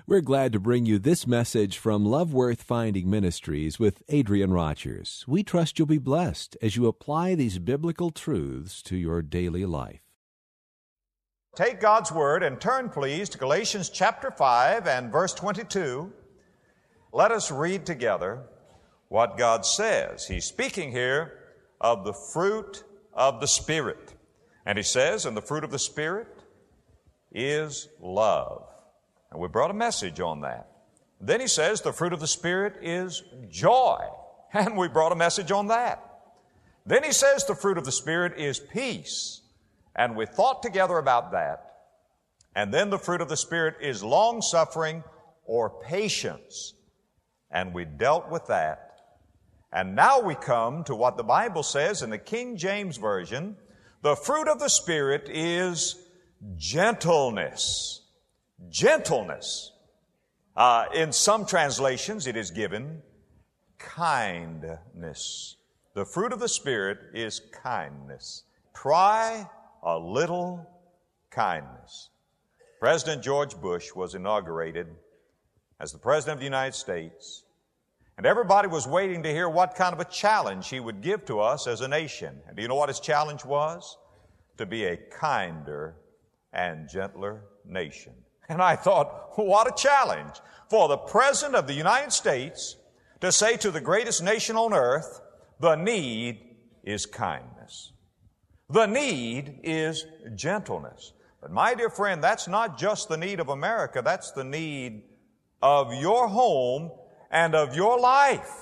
We're glad to bring you this message from Love Worth Finding Ministries with Adrian Rogers. We trust you'll be blessed as you apply these biblical truths to your daily life. Take God's Word and turn, please, to Galatians chapter 5 and verse 22. Let us read together what God says. He's speaking here of the fruit of the Spirit. And he says, and the fruit of the Spirit is love. And we brought a message on that. Then he says the fruit of the Spirit is joy. And we brought a message on that. Then he says the fruit of the Spirit is peace. And we thought together about that. And then the fruit of the Spirit is long-suffering or patience. And we dealt with that. And now we come to what the Bible says in the King James Version. The fruit of the Spirit is gentleness. Gentleness. In some translations, it is given kindness. The fruit of the Spirit is kindness. Try a little kindness. President George Bush was inaugurated as the President of the United States, and everybody was waiting to hear what kind of a challenge he would give to us as a nation. And do you know what his challenge was? To be a kinder and gentler nation. And I thought, what a challenge for the President of the United States to say to the greatest nation on earth, the need is kindness. The need is gentleness. But my dear friend, that's not just the need of America, that's the need of your home and of your life.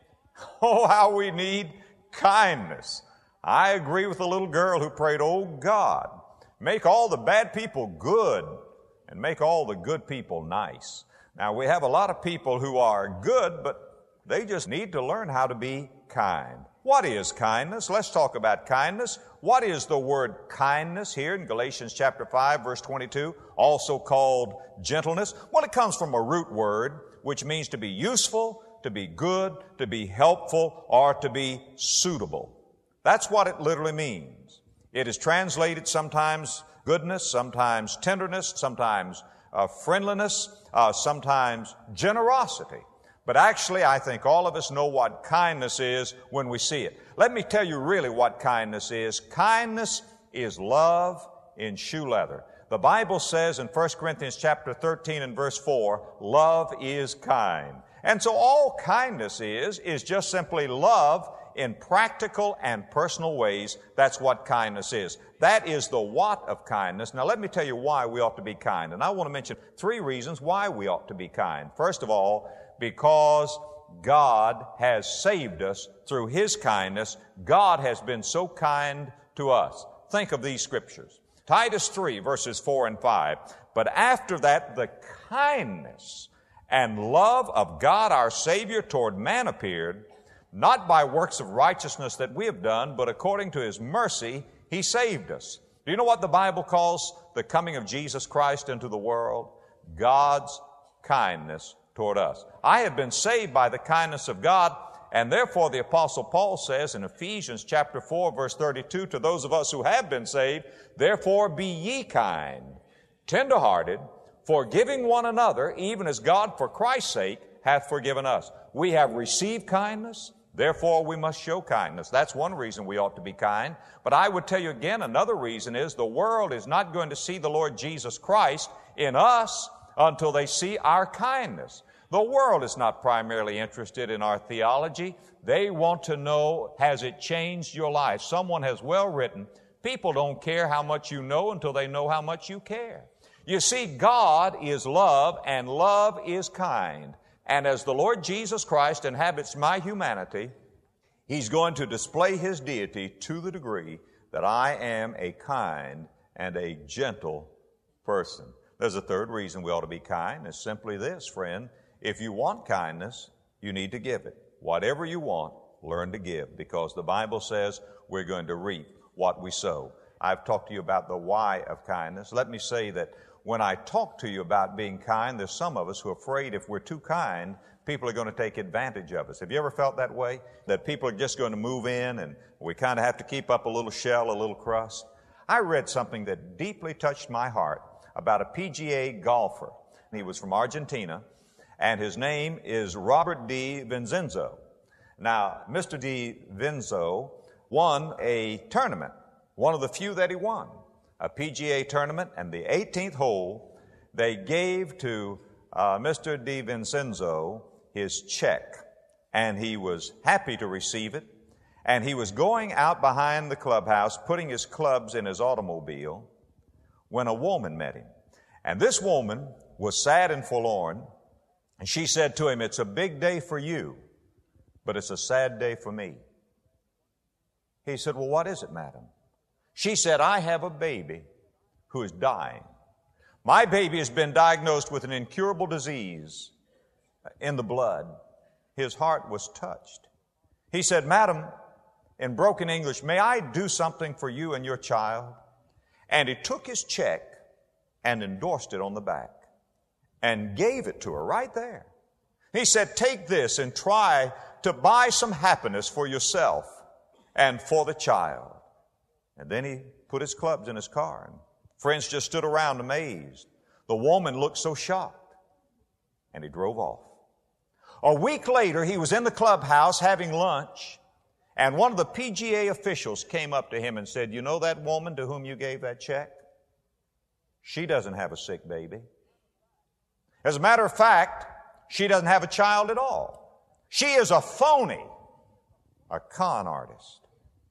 Oh, how we need kindness. I agree with the little girl who prayed, oh God, make all the bad people good and make all the good people nice. Now, we have a lot of people who are good, but they just need to learn how to be kind. What is kindness? Let's talk about kindness. What is the word kindness here in Galatians chapter 5, verse 22, also called gentleness? Well, it comes from a root word, which means to be useful, to be good, to be helpful, or to be suitable. That's what it literally means. It is translated sometimes goodness, sometimes tenderness, sometimes friendliness, sometimes generosity. But actually, I think all of us know what kindness is when we see it. Let me tell you really what kindness is. Kindness is love in shoe leather. The Bible says in 1 Corinthians chapter 13 and verse 4, love is kind. And so all kindness is just simply love in practical and personal ways. That's what kindness is. That is the what of kindness. Now let me tell you why we ought to be kind. And I want to mention 3 reasons why we ought to be kind. First of all, because God has saved us through His kindness. God has been so kind to us. Think of these scriptures. Titus 3, verses 4 and 5. But after that, the kindness and love of God our Savior toward man appeared, not by works of righteousness that we have done, but according to His mercy, He saved us. Do you know what the Bible calls the coming of Jesus Christ into the world? God's kindness toward us. I have been saved by the kindness of God, and therefore the Apostle Paul says in Ephesians chapter 4, verse 32, to those of us who have been saved, therefore be ye kind, tenderhearted, forgiving one another, even as God for Christ's sake hath forgiven us. We have received kindness, therefore we must show kindness. That's one reason we ought to be kind. But I would tell you again, another reason is the world is not going to see the Lord Jesus Christ in us until they see our kindness. The world is not primarily interested in our theology. They want to know, has it changed your life? Someone has well written, people don't care how much you know until they know how much you care. You see, God is love, and love is kind. And as the Lord Jesus Christ inhabits my humanity, He's going to display His deity to the degree that I am a kind and a gentle person. There's a third reason we ought to be kind. It's simply this, friend. If you want kindness, you need to give it. Whatever you want, learn to give, because the Bible says we're going to reap what we sow. I've talked to you about the why of kindness. Let me say that when I talk to you about being kind, there's some of us who are afraid if we're too kind, people are going to take advantage of us. Have you ever felt that way? That people are just going to move in and we kind of have to keep up a little shell, a little crust? I read something that deeply touched my heart about a PGA golfer. He was from Argentina, and his name is Robert D. Vincenzo. Now, Mr. D. Vincenzo won a tournament, one of the few that he won, a PGA tournament, and the 18th hole, they gave to Mr. D. Vincenzo his check, and he was happy to receive it, and he was going out behind the clubhouse, putting his clubs in his automobile, when a woman met him. And this woman was sad and forlorn, and she said to him, "It's a big day for you, but it's a sad day for me." He said, "Well, what is it, madam?" She said, "I have a baby who is dying. My baby has been diagnosed with an incurable disease in the blood." His heart was touched. He said, "Madam," in broken English, "may I do something for you and your child?" And he took his check and endorsed it on the back and gave it to her right there. He said, "Take this and try to buy some happiness for yourself and for the child." And then he put his clubs in his car, and friends just stood around amazed. The woman looked so shocked, and he drove off. A week later, he was in the clubhouse having lunch, and one of the PGA officials came up to him and said, "You know that woman to whom you gave that check? She doesn't have a sick baby. As a matter of fact, she doesn't have a child at all. She is a phony, a con artist."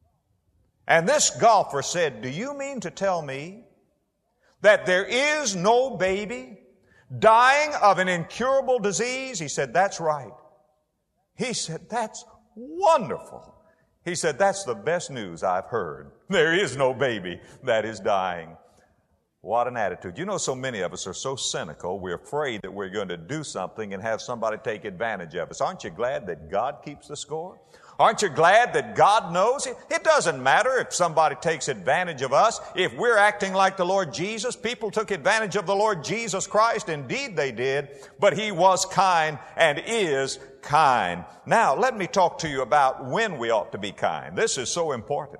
And this golfer said, "Do you mean to tell me that there is no baby dying of an incurable disease?" He said, "That's right." He said, "That's wonderful." He said, "That's the best news I've heard. There is no baby that is dying." What an attitude. You know, so many of us are so cynical, we're afraid that we're going to do something and have somebody take advantage of us. Aren't you glad that God keeps the score? Aren't you glad that God knows? It doesn't matter if somebody takes advantage of us. If we're acting like the Lord Jesus, people took advantage of the Lord Jesus Christ. Indeed they did, but He was kind and is kind. Now, let me talk to you about when we ought to be kind. This is so important.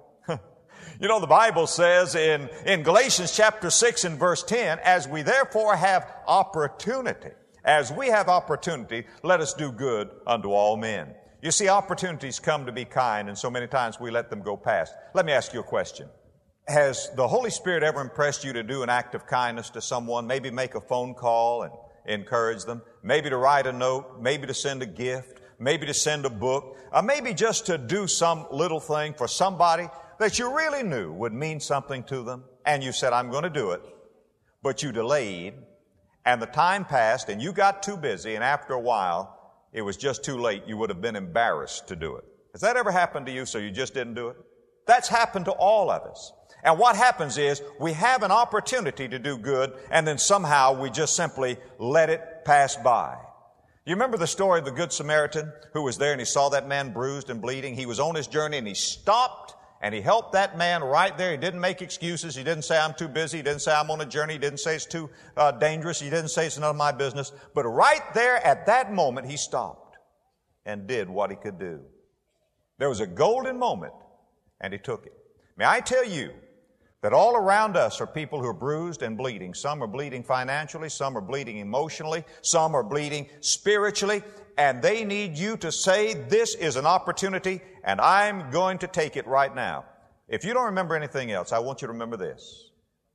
You know, the Bible says in Galatians chapter 6 and verse 10, "As we therefore have opportunity," as we have opportunity, "let us do good unto all men." You see, opportunities come to be kind, and so many times we let them go past. Let me ask you a question. Has the Holy Spirit ever impressed you to do an act of kindness to someone? Maybe make a phone call and encourage them. Maybe to write a note. Maybe to send a gift. Maybe to send a book. Maybe just to do some little thing for somebody that you really knew would mean something to them. And you said, "I'm going to do it." But you delayed, and the time passed, and you got too busy, and after a while, it was just too late. You would have been embarrassed to do it. Has that ever happened to you, so you just didn't do it? That's happened to all of us. And what happens is we have an opportunity to do good, and then somehow we just simply let it pass by. You remember the story of the Good Samaritan who was there and he saw that man bruised and bleeding? He was on his journey and he stopped and he helped that man right there. He didn't make excuses. He didn't say, "I'm too busy." He didn't say, "I'm on a journey." He didn't say, "It's too dangerous." He didn't say, "It's none of my business." But right there at that moment, he stopped and did what he could do. There was a golden moment, and he took it. May I tell you that all around us are people who are bruised and bleeding. Some are bleeding financially. Some are bleeding emotionally. Some are bleeding spiritually. And they need you to say, "This is an opportunity, and I'm going to take it right now." If you don't remember anything else, I want you to remember this.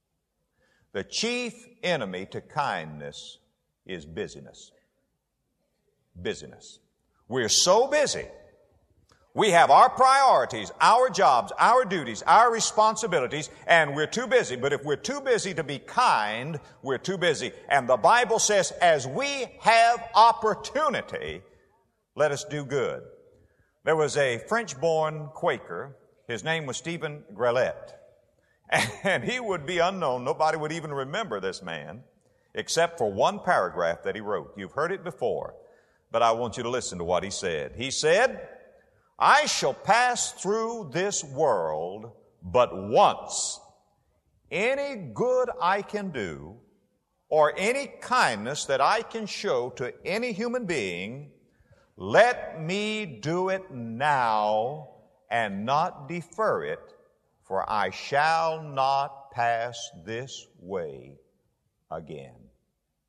The chief enemy to kindness is busyness. Busyness. We're so busy. We have our priorities, our jobs, our duties, our responsibilities, and we're too busy. But if we're too busy to be kind, we're too busy. And the Bible says, as we have opportunity, let us do good. There was a French-born Quaker. His name was Stephen Grellet. And he would be unknown. Nobody would even remember this man, except for one paragraph that he wrote. You've heard it before, but I want you to listen to what he said. He said, "I shall pass through this world but once. Any good I can do or any kindness that I can show to any human being, let me do it now and not defer it, for I shall not pass this way again."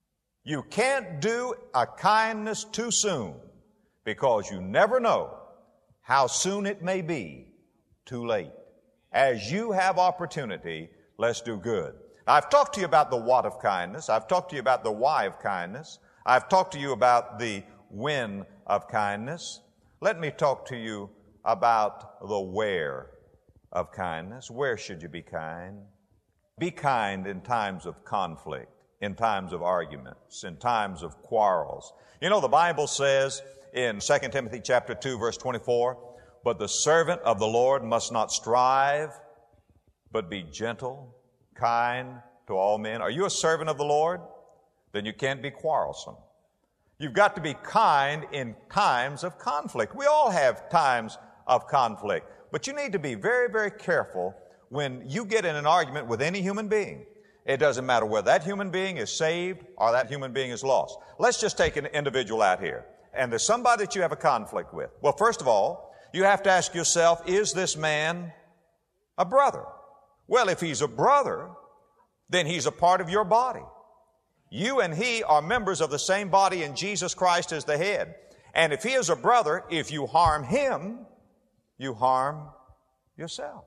You can't do a kindness too soon, because you never know how soon it may be too late. As you have opportunity, let's do good. I've talked to you about the what of kindness. I've talked to you about the why of kindness. I've talked to you about the when of kindness. Let me talk to you about the where of kindness. Where should you be kind? Be kind in times of conflict, in times of arguments, in times of quarrels. You know, the Bible says in 2 Timothy chapter 2, verse 24, but the servant of the Lord must not strive, but be gentle, kind to all men. Are you a servant of the Lord? Then you can't be quarrelsome. You've got to be kind in times of conflict. We all have times of conflict, but you need to be very, very careful when you get in an argument with any human being. It doesn't matter whether that human being is saved or that human being is lost. Let's just take an individual out here, and there's somebody that you have a conflict with. Well, first of all, you have to ask yourself, is this man a brother? Well, if he's a brother, then he's a part of your body. You and he are members of the same body, and Jesus Christ is the head. And if he is a brother, if you harm him, you harm yourself.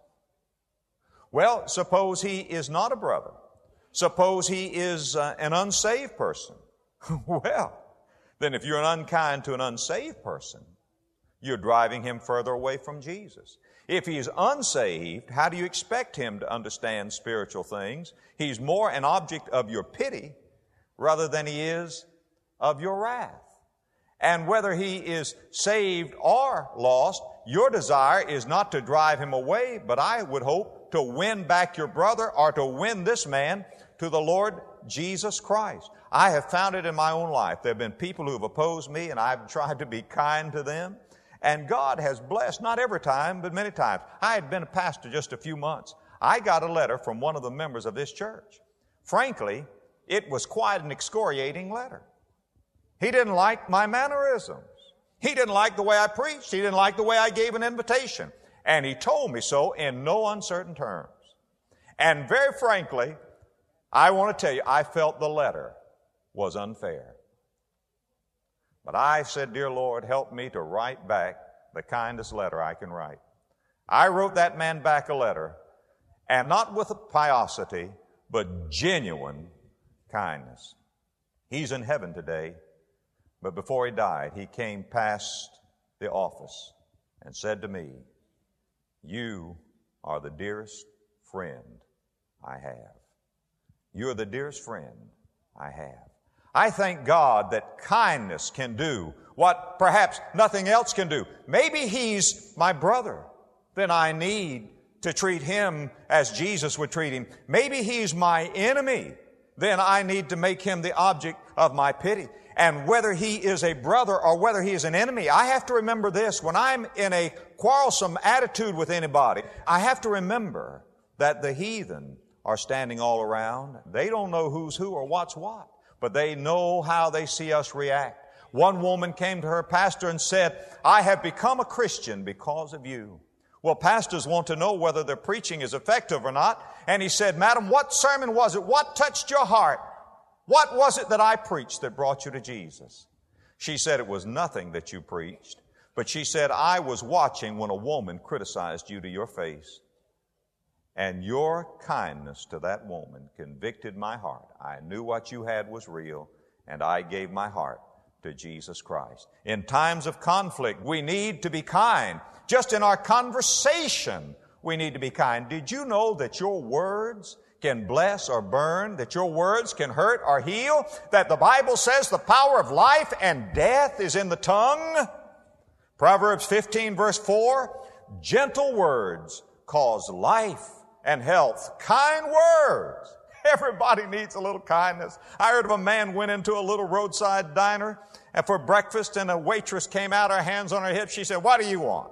Well, suppose he is not a brother. Suppose he is an unsaved person. Well, then if you're unkind to an unsaved person, you're driving him further away from Jesus. If he's unsaved, how do you expect him to understand spiritual things? He's more an object of your pity rather than he is of your wrath. And whether he is saved or lost, your desire is not to drive him away, but I would hope to win back your brother or to win this man to the Lord Jesus Christ. I have found it in my own life. There have been people who have opposed me, and I've tried to be kind to them. And God has blessed, not every time, but many times. I had been a pastor just a few months. I got a letter from one of the members of this church. Frankly, it was quite an excoriating letter. He didn't like my mannerisms. He didn't like the way I preached. He didn't like the way I gave an invitation. And he told me so in no uncertain terms. And very frankly, I want to tell you, I felt the letter was unfair. But I said, dear Lord, help me to write back the kindest letter I can write. I wrote that man back a letter, and not with piosity, but genuine kindness. He's in heaven today, but before he died, he came past the office and said to me, you are the dearest friend I have. You are the dearest friend I have. I thank God that kindness can do what perhaps nothing else can do. Maybe he's my brother. Then I need to treat him as Jesus would treat him. Maybe he's my enemy. Then I need to make him the object of my pity. And whether he is a brother or whether he is an enemy, I have to remember this. When I'm in a quarrelsome attitude with anybody, I have to remember that the heathen are standing all around. They don't know who's who or what's what, but they know how they see us react. One woman came to her pastor and said, I have become a Christian because of you. Well, pastors want to know whether their preaching is effective or not. And he said, Madam, what sermon was it? What touched your heart? What was it that I preached that brought you to Jesus? She said, it was nothing that you preached. But she said, I was watching when a woman criticized you to your face. And your kindness to that woman convicted my heart. I knew what you had was real, and I gave my heart to Jesus Christ. In times of conflict, we need to be kind. Just in our conversation, we need to be kind. Did you know that your words can bless or burn, that your words can hurt or heal, that the Bible says the power of life and death is in the tongue? Proverbs 15 verse 4, gentle words cause life and health. Kind words. Everybody needs a little kindness. I heard of a man went into a little roadside diner and for breakfast, and a waitress came out, her hands on her hips. She said, what do you want?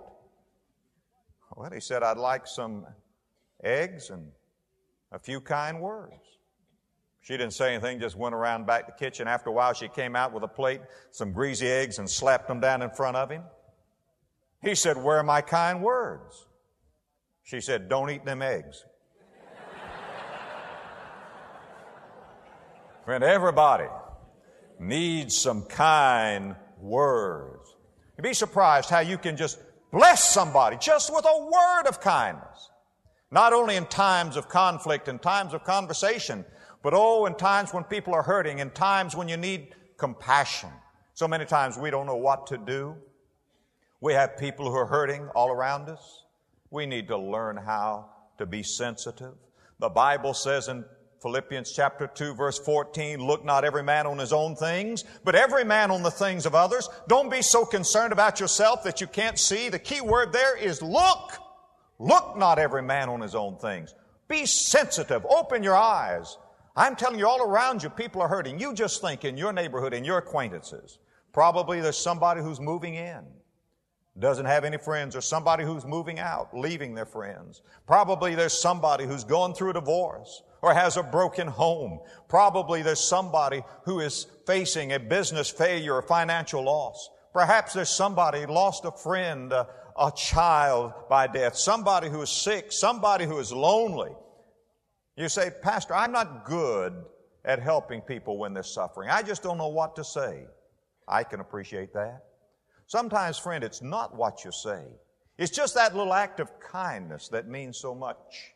Well, he said, I'd like some eggs and a few kind words. She didn't say anything, just went around back to the kitchen. After a while, she came out with a plate, some greasy eggs, and slapped them down in front of him. He said, where are my kind words? She said, don't eat them eggs. Friend, everybody needs some kind words. You'd be surprised how you can just bless somebody just with a word of kindness. Not only in times of conflict and times of conversation, but in times when people are hurting, in times when you need compassion. So many times we don't know what to do. We have people who are hurting all around us. We need to learn how to be sensitive. The Bible says in Philippians chapter 2, verse 14, look not every man on his own things, but every man on the things of others. Don't be so concerned about yourself that you can't see. The key word there is look. Look not every man on his own things. Be sensitive. Open your eyes. I'm telling you, all around you, people are hurting. You just think in your neighborhood, in your acquaintances, probably there's somebody who's moving in, doesn't have any friends, or somebody who's moving out, leaving their friends. Probably there's somebody who's going through a divorce or has a broken home. Probably there's somebody who is facing a business failure or financial loss. Perhaps there's somebody who lost a friend, a child by death, somebody who is sick, somebody who is lonely. You say, Pastor, I'm not good at helping people when they're suffering. I just don't know what to say. I can appreciate that. Sometimes, friend, it's not what you say. It's just that little act of kindness that means so much.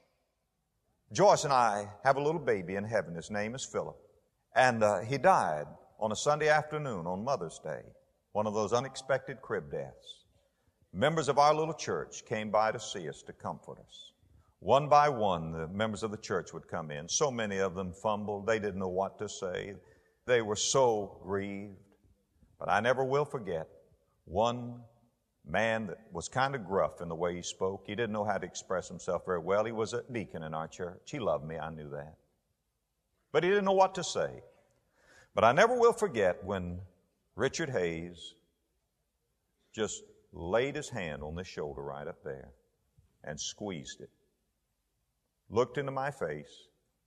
Joyce and I have a little baby in heaven. His name is Philip. And he died on a Sunday afternoon on Mother's Day, one of those unexpected crib deaths. Members of our little church came by to see us, to comfort us. One by one, the members of the church would come in. So many of them fumbled. They didn't know what to say. They were so grieved. But I never will forget one man that was kind of gruff in the way he spoke. He didn't know how to express himself very well. He was a deacon in our church. He loved me. I knew that. But he didn't know what to say. But I never will forget when Richard Hayes just laid his hand on this shoulder right up there and squeezed it. Looked into my face.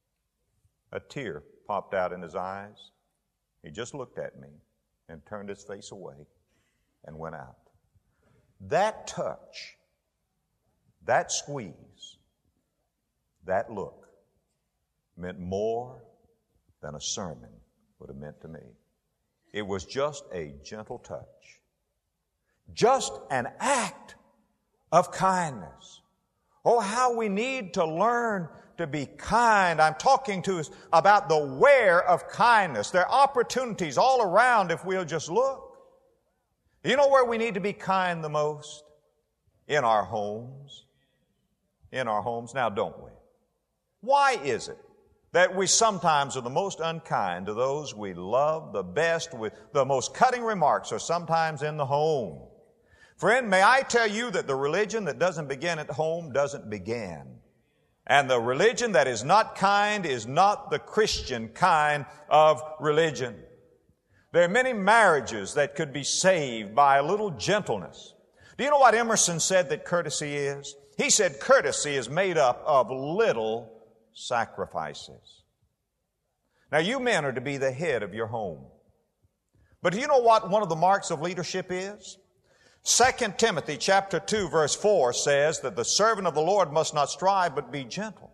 A tear popped out in his eyes. He just looked at me and turned his face away and went out. That touch, that squeeze, that look meant more than a sermon would have meant to me. It was just a gentle touch. Just an act of kindness. Oh, how we need to learn to be kind. I'm talking to us about the where of kindness. There are opportunities all around if we'll just look. You know where we need to be kind the most? In our homes. In our homes. Now, don't we? Why is it that we sometimes are the most unkind to those we love the best, with the most cutting remarks are sometimes in the home? Friend, may I tell you that the religion that doesn't begin at home doesn't begin. And the religion that is not kind is not the Christian kind of religion. There are many marriages that could be saved by a little gentleness. Do you know what Emerson said that courtesy is? He said courtesy is made up of little sacrifices. Now, you men are to be the head of your home. But do you know what one of the marks of leadership is? 2 Timothy chapter 2 verse 4 says that the servant of the Lord must not strive but be gentle.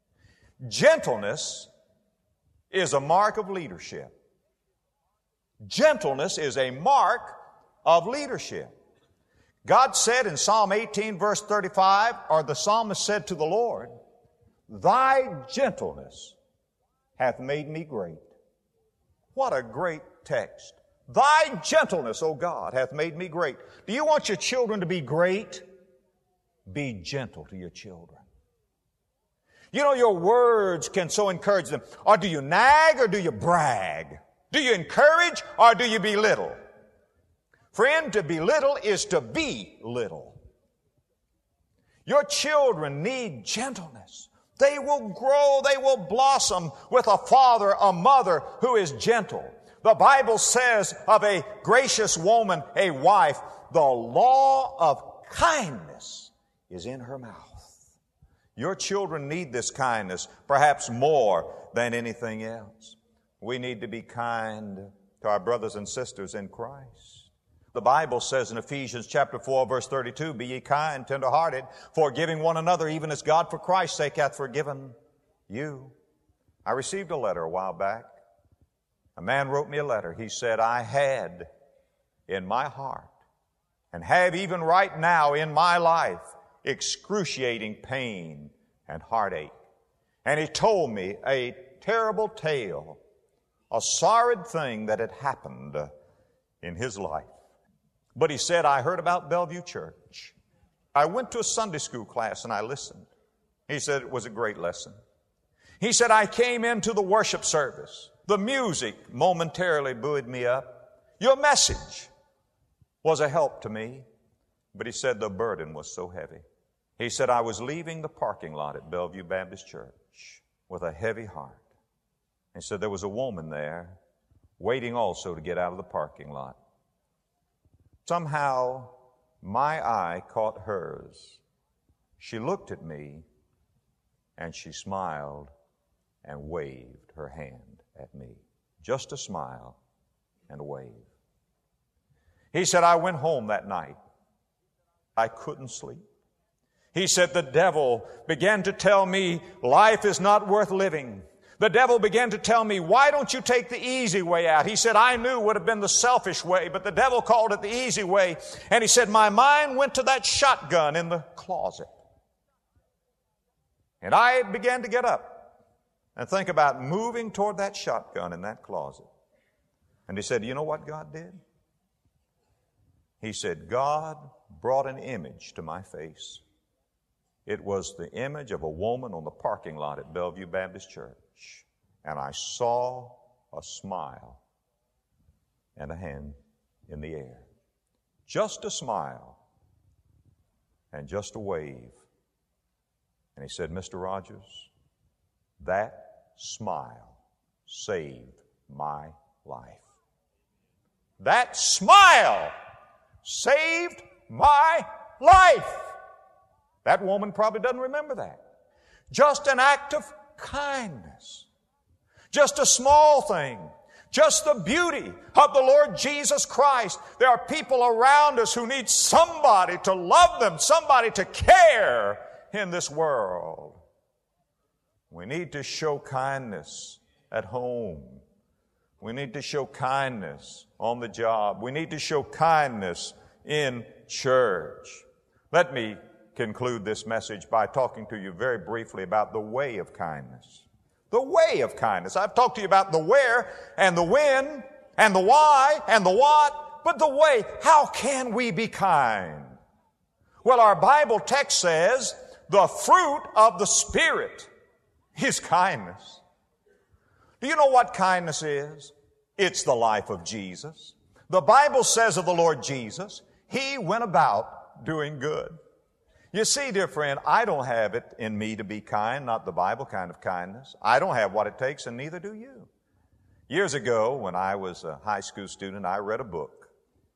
Gentleness is a mark of leadership. Gentleness is a mark of leadership. God said in Psalm 18 verse 35, or the psalmist said to the Lord, Thy gentleness hath made me great. What a great text. Thy gentleness, O God, hath made me great. Do you want your children to be great? Be gentle to your children. You know, your words can so encourage them. Or do you nag or do you brag? Do you encourage or do you belittle? Friend, to belittle is to be little. Your children need gentleness. They will grow, they will blossom with a father, a mother who is gentle. The Bible says of a gracious woman, a wife, the law of kindness is in her mouth. Your children need this kindness, perhaps more than anything else. We need to be kind to our brothers and sisters in Christ. The Bible says in Ephesians chapter 4, verse 32, Be ye kind, tender-hearted, forgiving one another, even as God for Christ's sake hath forgiven you. I received a letter a while back A man wrote me a letter. He said, I had in my heart and have even right now in my life excruciating pain and heartache. And he told me a terrible tale, a sorry thing that had happened in his life. But he said, I heard about Bellevue Church. I went to a Sunday school class and I listened. He said it was a great lesson. He said, I came into the worship service. The music momentarily buoyed me up. Your message was a help to me. But he said the burden was so heavy. He said, I was leaving the parking lot at Bellevue Baptist Church with a heavy heart. He said there was a woman there waiting also to get out of the parking lot. Somehow my eye caught hers. She looked at me and she smiled and waved her hand at me. Just a smile and a wave. He said, I went home that night. I couldn't sleep. He said, the devil began to tell me life is not worth living. The devil began to tell me, why don't you take the easy way out? He said, I knew would have been the selfish way, but the devil called it the easy way. And he said, my mind went to that shotgun in the closet. And I began to get up and think about moving toward that shotgun in that closet. And he said, you know what God did? He said, God brought an image to my face. It was the image of a woman on the parking lot at Bellevue Baptist Church. And I saw a smile and a hand in the air. Just a smile and just a wave. And he said, Mr. Rogers, that smile saved my life. That smile saved my life. That woman probably doesn't remember that. Just an act of kindness. Just a small thing. Just the beauty of the Lord Jesus Christ. There are people around us who need somebody to love them, somebody to care in this world. We need to show kindness at home. We need to show kindness on the job. We need to show kindness in church. Let me conclude this message by talking to you very briefly about the way of kindness. The way of kindness. I've talked to you about the where and the when and the why and the what, but the way. How can we be kind? Well, our Bible text says the fruit of the Spirit is kindness. Do you know what kindness is? It's the life of Jesus. The Bible says of the Lord Jesus, He went about doing good. You see, dear friend, I don't have it in me to be kind, not the Bible kind of kindness. I don't have what it takes, and neither do you. Years ago, when I was a high school student, I read a book.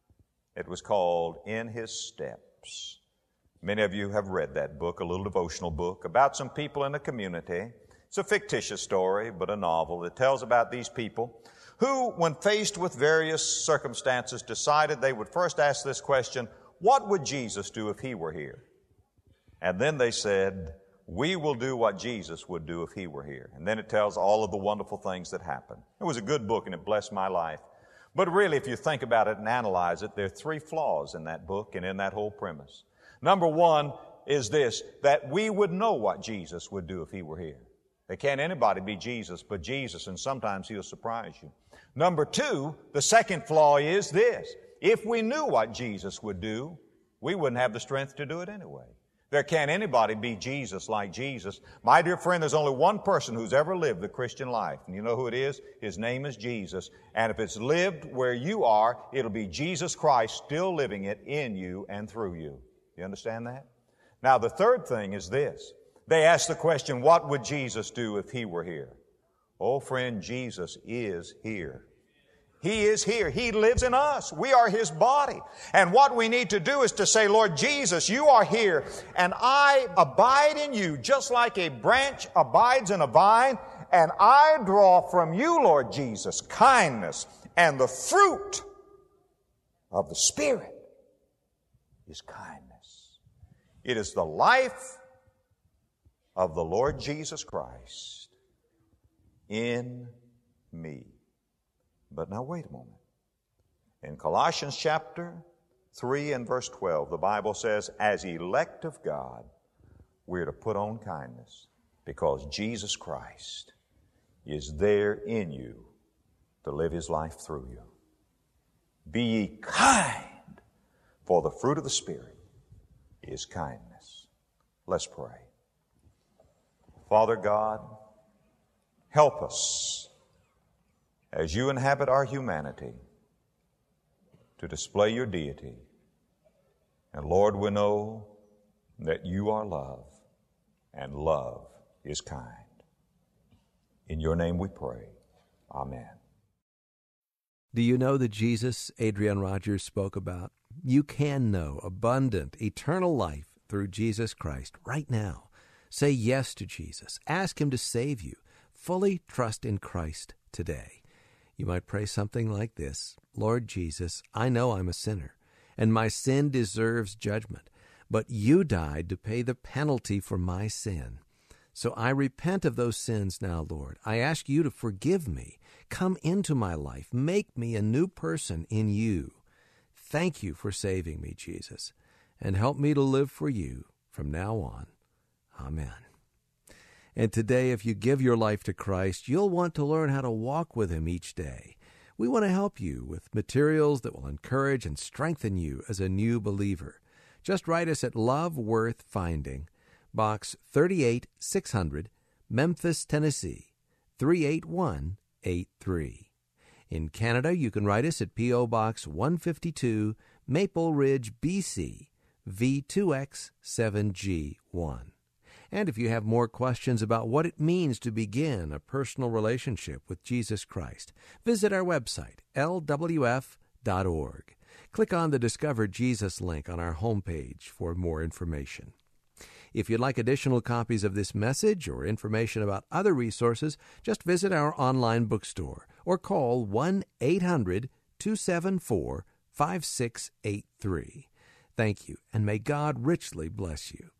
It was called In His Steps. Many of you have read that book, a little devotional book about some people in the community. It's a fictitious story, but a novel that tells about these people who, when faced with various circumstances, decided they would first ask this question, what would Jesus do if He were here? And then they said, we will do what Jesus would do if He were here. And then it tells all of the wonderful things that happened. It was a good book and it blessed my life. But really, if you think about it and analyze it, there are three flaws in that book and in that whole premise. Number one is this, that we would know what Jesus would do if He were here. There can't anybody be Jesus but Jesus, and sometimes He'll surprise you. Number two, the second flaw is this. If we knew what Jesus would do, we wouldn't have the strength to do it anyway. There can't anybody be Jesus like Jesus. My dear friend, there's only one person who's ever lived the Christian life. And you know who it is? His name is Jesus. And if it's lived where you are, it'll be Jesus Christ still living it in you and through you. You understand that? Now, the third thing is this. They ask the question, what would Jesus do if He were here? Oh, friend, Jesus is here. He is here. He lives in us. We are His body. And what we need to do is to say, Lord Jesus, You are here, and I abide in You just like a branch abides in a vine, and I draw from You, Lord Jesus, kindness, and the fruit of the Spirit is kindness. It is the life of the Lord Jesus Christ in me. But now wait a moment. In Colossians chapter 3 and verse 12, the Bible says, as elect of God, we're to put on kindness because Jesus Christ is there in you to live His life through you. Be ye kind, for the fruit of the Spirit is kindness. Let's pray. Father God, help us as you inhabit our humanity to display your deity. And Lord, we know that you are love, and love is kind. In your name we pray. Amen. Do you know the Jesus Adrian Rogers spoke about? You can know abundant, eternal life through Jesus Christ right now. Say yes to Jesus. Ask Him to save you. Fully trust in Christ today. You might pray something like this: Lord Jesus, I know I'm a sinner, and my sin deserves judgment, but you died to pay the penalty for my sin. So I repent of those sins now, Lord. I ask you to forgive me. Come into my life. Make me a new person in you. Thank you for saving me, Jesus, and help me to live for you from now on. Amen. And today, if you give your life to Christ, you'll want to learn how to walk with Him each day. We want to help you with materials that will encourage and strengthen you as a new believer. Just write us at Love Worth Finding, Box 38600, Memphis, Tennessee, 38183. In Canada, you can write us at P.O. Box 152, Maple Ridge, BC, V2X7G1. And if you have more questions about what it means to begin a personal relationship with Jesus Christ, visit our website, lwf.org. Click on the Discover Jesus link on our homepage for more information. If you'd like additional copies of this message or information about other resources, just visit our online bookstore or call 1-800-274-5683. Thank you, and may God richly bless you.